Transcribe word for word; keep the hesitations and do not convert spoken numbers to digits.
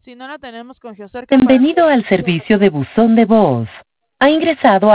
Si no la tenemos con geocerca para... Bienvenido al servicio de buzón de voz. Ha ingresado